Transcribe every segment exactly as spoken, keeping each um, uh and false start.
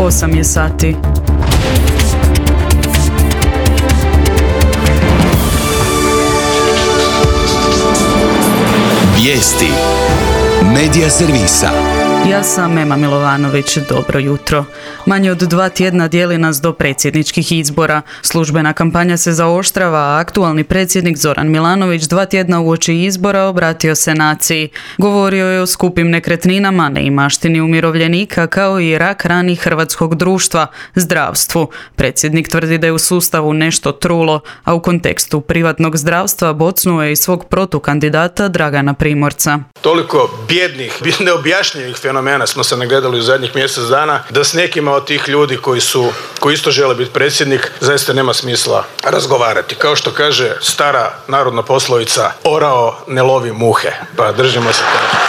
osam je sati. Vijesti Medija servisa. Ja sam Ema Milovanović, dobro jutro. Manje od dva tjedna dijeli nas do predsjedničkih izbora. Službena kampanja se zaoštrava, a aktualni predsjednik Zoran Milanović dva tjedna uoči izbora obratio se naciji. Govorio je o skupim nekretninama, neimaštini umirovljenika, kao i rak rani hrvatskog društva, zdravstvu. Predsjednik tvrdi da je u sustavu nešto trulo, a u kontekstu privatnog zdravstva bocnuo je i svog protukandidata Dragana Primorca. Toliko bjednih, neobjašnjivih fenomena smo se nagledali u zadnjih mjesec dana, da s nekima od tih ljudi koji su, koji isto žele biti predsjednik, zaista nema smisla razgovarati. Kao što kaže stara narodna poslovica, orao ne lovi muhe, pa držimo se toga.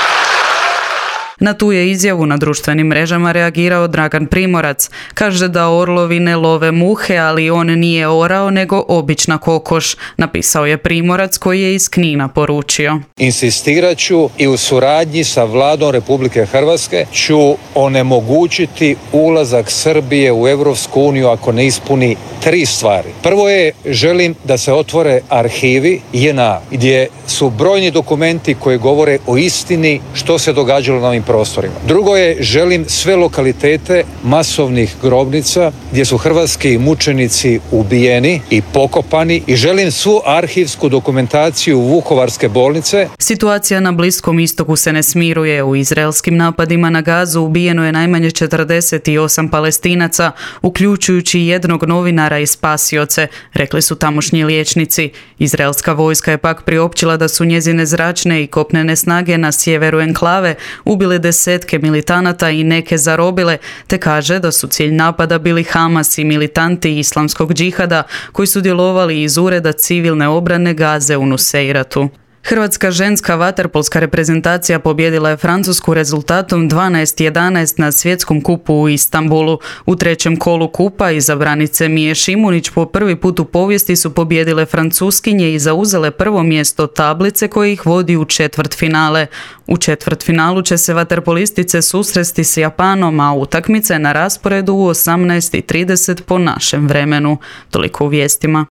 Na tu je izjavu na društvenim mrežama reagirao Dragan Primorac. Kaže da orlovi ne love muhe, ali on nije orao nego obična kokoš, napisao je Primorac koji je iz Knina poručio. Insistirat ću i u suradnji sa Vladom Republike Hrvatske ću onemogućiti ulazak Srbije u Europsku uniju ako ne ispuni tri stvari. Prvo je, želim da se otvore arhivi J N A gdje su brojni dokumenti koji govore o istini što se događalo na ovim prostorima. Drugo je, želim sve lokalitete masovnih grobnica gdje su hrvatski mučenici ubijeni i pokopani i želim svu arhivsku dokumentaciju Vukovarske bolnice. Situacija na Bliskom istoku se ne smiruje. U izraelskim napadima na Gazu ubijeno je najmanje četrdeset osam Palestinaca, uključujući jednog novinara i spasioce, rekli su tamošnji liječnici. Izraelska vojska je pak priopćila da su njezine zračne i kopnene snage na sjeveru enklave ubile desetke militanata i neke zarobile, te kaže da su cilj napada bili Hamas i militanti islamskog džihada koji su djelovali iz ureda civilne obrane Gaze u Nuseiratu. Hrvatska ženska vaterpolska reprezentacija pobijedila je Francusku rezultatom dvanaest jedanaest na svjetskom kupu u Istanbulu. U trećem kolu kupa izabranice Mije Šimunić po prvi put u povijesti su pobijedile Francuskinje i zauzele prvo mjesto tablice koje ih vodi u četvrtfinale. U četvrtfinalu će se vaterpolistice susresti s Japanom, a utakmica je na rasporedu u osamnaest i trideset po našem vremenu. Toliko u vijestima.